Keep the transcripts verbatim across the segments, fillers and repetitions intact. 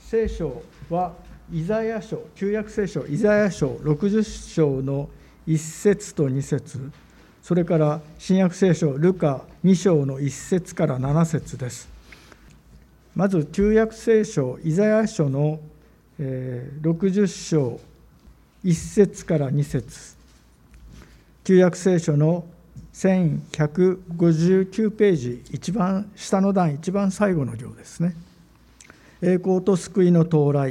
聖書はイザヤ書、旧約聖書イザヤ書ろくじゅっ章のいっ節とに節、それから新約聖書ルカに章のいっ節からなな節です。まず旧約聖書イザヤ書のろくじゅっ章いっ節からに節、旧約聖書のせんひゃくごじゅうきゅうページ、一番下の段、一番最後の行ですね。栄光と救いの到来。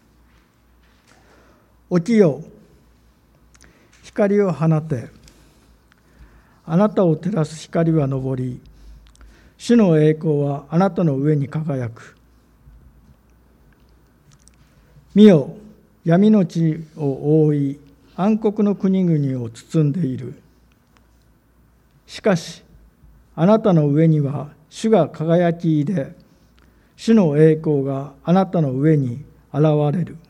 起きよ、光を放て、あなたを照らす光は昇り、主の栄光はあなたの上に輝く。見よ、闇の地を覆い、暗黒の国々を包んでいる。しかし、あなたの上には主が輝きで、主の栄光があなたの上に現れる。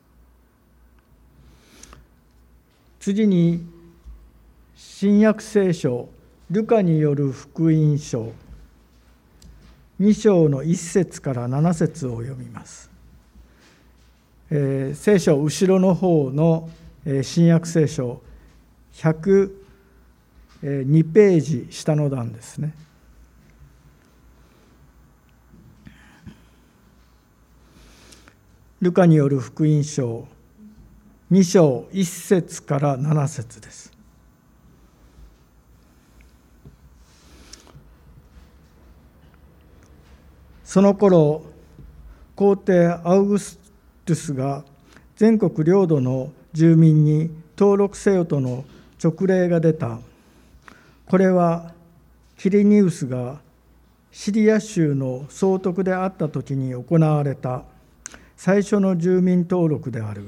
次に、新約聖書、ルカによる福音書、に章のいっ節からなな節を読みます。えー、聖書後ろの方の、えー、新約聖書、ひゃくにページ下の段ですね。ルカによる福音書、に章いっ節からなな節です。その頃、皇帝アウグストゥスが全国領土の住民に登録せよとの勅令が出た。これはキリニウスがシリア州の総督であった時に行われた最初の住民登録である。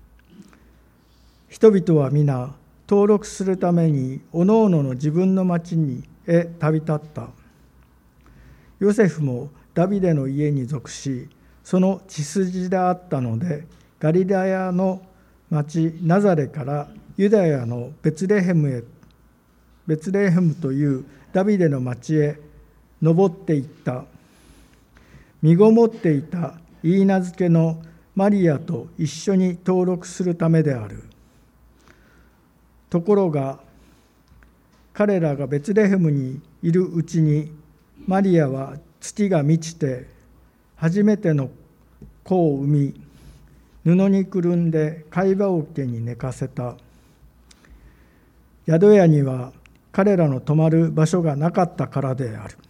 人々は皆登録するためにおのおのの自分の町にへ旅立った。ヨセフもダビデの家に属し、その血筋であったので、ガリラヤの町ナザレからユダヤのベツレヘムへ、ベツレヘムというダビデの町へ登っていった。身ごもっていたイーナ漬けのマリアと一緒に登録するためである。ところが、彼らがベツレヘムにいるうちに、マリアは月が満ちて、初めての子を産み、布にくるんで貝羽桶に寝かせた。宿屋には彼らの泊まる場所がなかったからである。